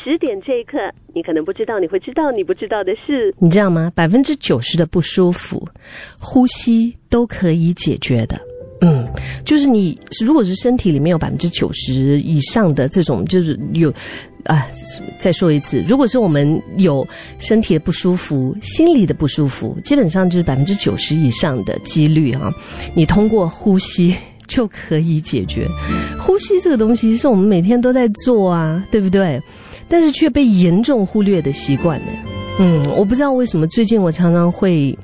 10点这一刻，你可能不知道，你会知道你不知道的事。 你知道吗？90%的不舒服，呼吸都可以解决的。就是你如果是身体里面有90%以上的这种，就是有再说一次，如果是我们有身体的不舒服、心理的不舒服，基本上就是90%以上的几率你通过呼吸就可以解决。呼吸这个东西是我们每天都在做啊，对不对？但是却被严重忽略的习惯呢。我不知道为什么最近我常常会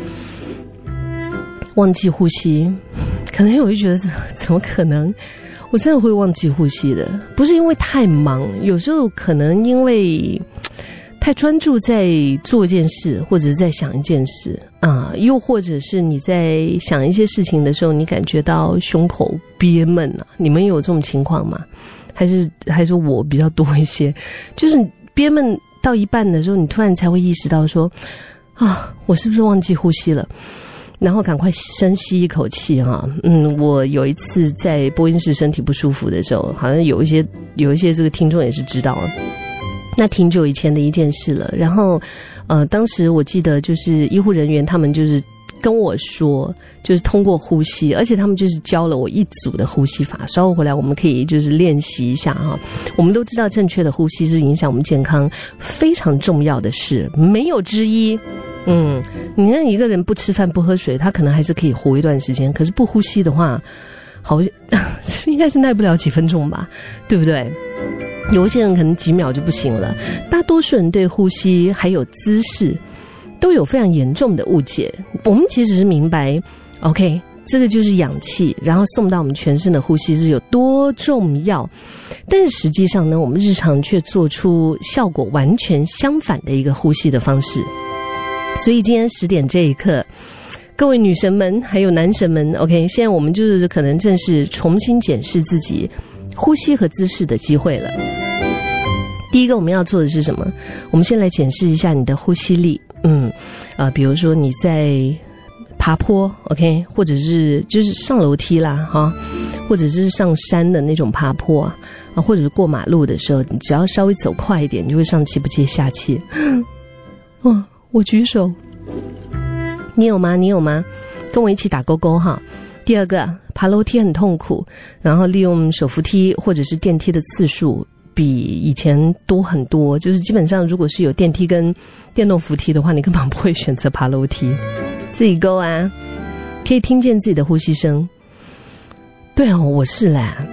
忘记呼吸，可能我就觉得怎么可能？我真的会忘记呼吸的，不是因为太忙，有时候可能因为太专注在做一件事，或者是在想一件事又或者是你在想一些事情的时候，你感觉到胸口憋闷你们有这种情况吗？还是我比较多一些，就是憋闷到一半的时候，你突然才会意识到说我是不是忘记呼吸了？然后赶快深吸一口气我有一次在播音室身体不舒服的时候，好像有一些这个听众也是知道那挺久以前的一件事了。然后当时我记得就是医护人员他们就是跟我说，就是通过呼吸，而且他们就是教了我一组的呼吸法，稍后回来我们可以就是练习一下我们都知道正确的呼吸是影响我们健康非常重要的事，没有之一。你让一个人不吃饭不喝水，他可能还是可以活一段时间，可是不呼吸的话，好应该是耐不了几分钟吧，对不对？有一些人可能几秒就不行了。大多数人对呼吸还有姿势都有非常严重的误解。我们其实是明白 OK， 这个就是氧气，然后送到我们全身的呼吸是有多重要，但是实际上呢，我们日常却做出效果完全相反的一个呼吸的方式。所以今天10点这一刻，各位女神们还有男神们 OK， 现在我们就是可能正是重新检视自己呼吸和姿势的机会了。第一个我们要做的是什么？我们先来检视一下你的呼吸力。比如说你在爬坡 OK， 或者是就是上楼梯啦或者是上山的那种爬坡或者是过马路的时候，你只要稍微走快一点，你就会上气不接下气。我举手，你有吗？跟我一起打勾勾第二个，爬楼梯很痛苦，然后利用手扶梯或者是电梯的次数比以前多很多，就是基本上如果是有电梯跟电动扶梯的话，你根本不会选择爬楼梯。自己勾可以听见自己的呼吸声。对我是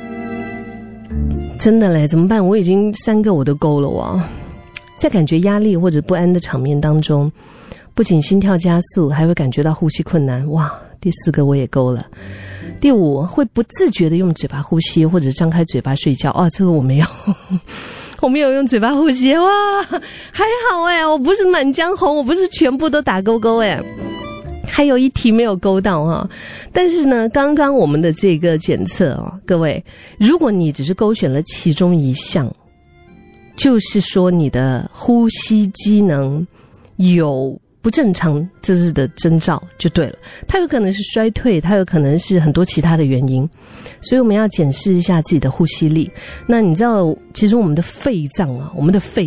真的怎么办？我已经3个我都勾了在感觉压力或者不安的场面当中，不仅心跳加速，还会感觉到呼吸困难。第4个我也勾了。第5，会不自觉的用嘴巴呼吸或者张开嘴巴睡觉。这个我没有我没有用嘴巴呼吸。还好我不是满江红，我不是全部都打勾勾还有一题没有勾到但是呢，刚刚我们的这个检测各位，如果你只是勾选了其中一项，就是说你的呼吸机能有不正常这是的征兆就对了，它有可能是衰退，它有可能是很多其他的原因，所以我们要检视一下自己的呼吸力。那你知道其实我们的肺脏我们的肺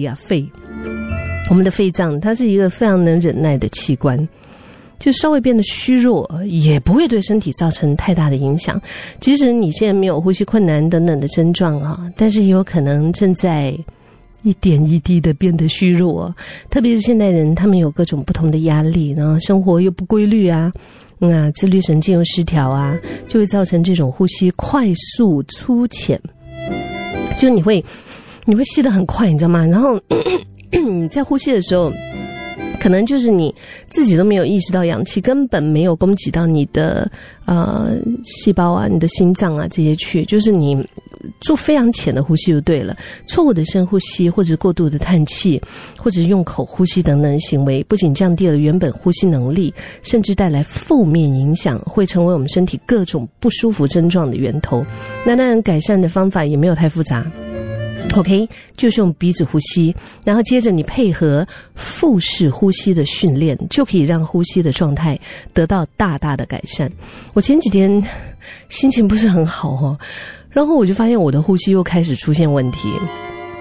脏它是一个非常能忍耐的器官，就稍微变得虚弱也不会对身体造成太大的影响。即使你现在没有呼吸困难等等的症状但是也有可能正在一点一滴的变得虚弱特别是现代人，他们有各种不同的压力，然后生活又不规律自律神经又失调就会造成这种呼吸快速粗浅，就你会吸得很快，你知道吗？然后你在呼吸的时候，可能就是你自己都没有意识到氧气根本没有供给到你的细胞你的心脏这些去，就是你做非常浅的呼吸就对了。错误的深呼吸或者过度的叹气或者用口呼吸等等的行为，不仅降低了原本呼吸能力，甚至带来负面影响，会成为我们身体各种不舒服症状的源头。那当然改善的方法也没有太复杂OK， 就是用鼻子呼吸，然后接着你配合腹式呼吸的训练，就可以让呼吸的状态得到大大的改善。我前几天心情不是很好然后我就发现我的呼吸又开始出现问题，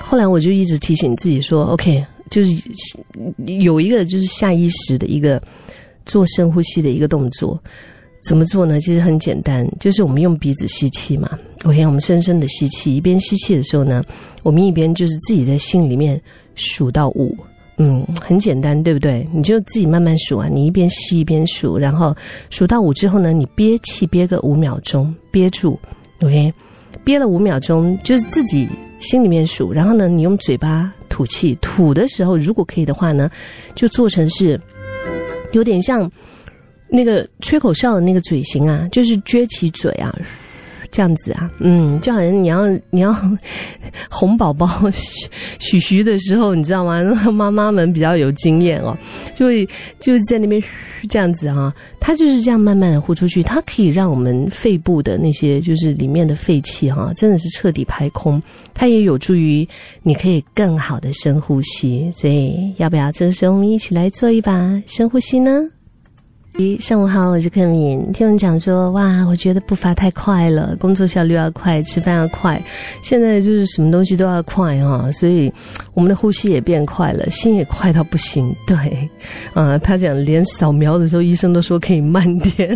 后来我就一直提醒自己说 OK， 就是有一个就是下意识的一个做深呼吸的一个动作。怎么做呢？其实很简单，就是我们用鼻子吸气嘛。OK， 我们深深的吸气，一边吸气的时候呢，我们一边就是自己在心里面数到5。很简单，对不对？你就自己慢慢数啊，你一边吸一边数，然后数到5之后呢，你憋气憋个5秒钟，憋住 ，OK， 憋了5秒钟，就是自己心里面数，然后呢，你用嘴巴吐气，吐的时候如果可以的话呢，就做成是有点像那个吹口哨的那个嘴型啊，就是撅起嘴啊。这样子啊，就好像你要哄宝宝许的时候，你知道吗？妈妈们比较有经验哦，就是在那边这样子啊，它就是这样慢慢的呼出去，它可以让我们肺部的那些就是里面的废气哈，真的是彻底排空，它也有助于你可以更好的深呼吸。所以要不要这个时候我们一起来做一把深呼吸呢？上午好，我是克敏。听我们讲说，哇，我觉得步伐太快了，工作效率要快，吃饭要快，现在就是什么东西都要快哈，所以我们的呼吸也变快了，心也快到不行。对，他讲连扫描的时候，医生都说可以慢点。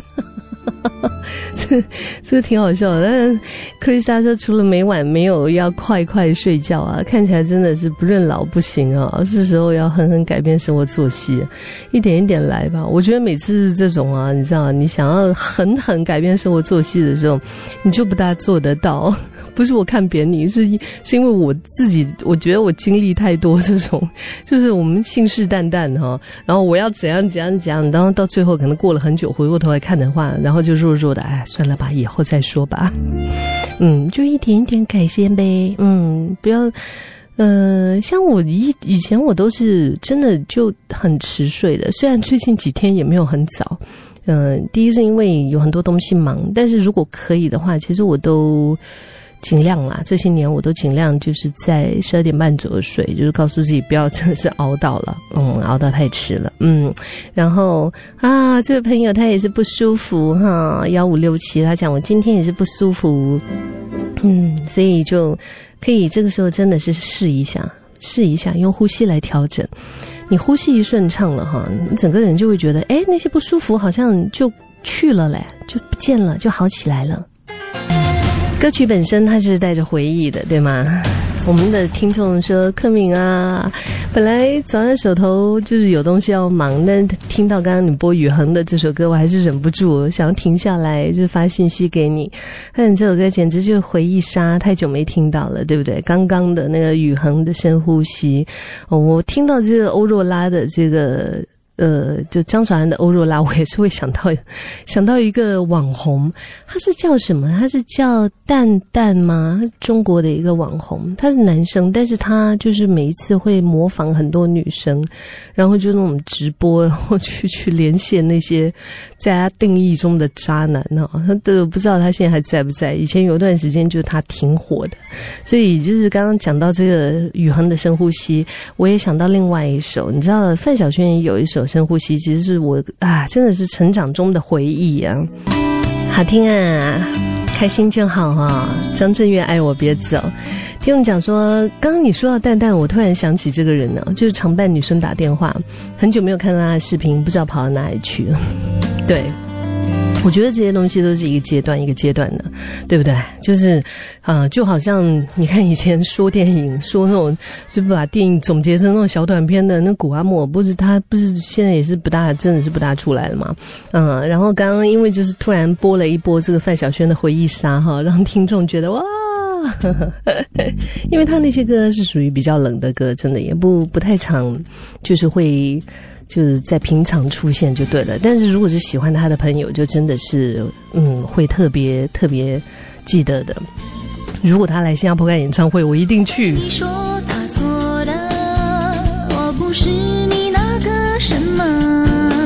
这个挺好笑的，但是克里斯塔说除了每晚没有要快睡觉啊，看起来真的是不认老不行啊，是时候要狠狠改变生活作息，一点一点来吧。我觉得每次是这种啊，你知道你想要狠改变生活作息的时候，你就不大做得到。不是我看扁你，是因为我自己，我觉得我经历太多这种，就是我们信誓旦旦哈，然后我要怎样，然后到最后可能过了很久，回过头来看的话，然后就弱的，哎，算了吧，以后再说吧。就一点一点改善呗。不要，像我以前我都是真的就很迟睡的，虽然最近几天也没有很早。第一是因为有很多东西忙，但是如果可以的话，其实我都尽量啦，这些年我都尽量就是在12点半左右睡，就是告诉自己不要真的是熬到了，熬到太迟了，然后这位朋友他也是不舒服哈，1567他讲我今天也是不舒服，所以就可以这个时候真的是试一下用呼吸来调整，你呼吸一顺畅了哈，你整个人就会觉得那些不舒服好像就去了嘞，就不见了，就好起来了。歌曲本身它是带着回忆的，对吗？我们的听众说，克敏啊，本来早上手头就是有东西要忙，但听到刚刚你播宇恒的这首歌，我还是忍不住想要停下来，就发信息给你。但这首歌简直就是回忆杀，太久没听到了，对不对？刚刚的那个宇恒的深呼吸，我听到这个欧若拉的这个。就张韶涵的欧若拉，我也是会想到一个网红，他是叫什么？他是叫蛋蛋吗？他是中国的一个网红，他是男生，但是他就是每一次会模仿很多女生，然后就那种直播，然后去连线那些在他定义中的渣男啊，他都不知道他现在还在不在。以前有一段时间就是他挺火的，所以就是刚刚讲到这个宇恒的深呼吸，我也想到另外一首，你知道范晓萱也有一首深呼吸，其实是我真的是成长中的回忆啊，好听啊，开心就好啊。张震岳爱我别走，听我们讲说，刚刚你说到蛋蛋，我突然想起这个人呢，就是常伴女生打电话，很久没有看到他的视频，不知道跑到哪里去了。对，我觉得这些东西都是一个阶段的，对不对？就是就好像你看以前说电影说那种就把电影总结成那种小短片的，那古阿莫他不是现在也是真的是不大出来了嘛。然后刚刚因为就是突然播了一波这个范晓萱的回忆杀哈，让听众觉得哇因为他那些歌是属于比较冷的歌，真的也不太常就是会就是在平常出现就对了，但是如果是喜欢他的朋友，就真的是会特别记得的。如果他来新加坡开演唱会，我一定去。 你说他错了，我不是你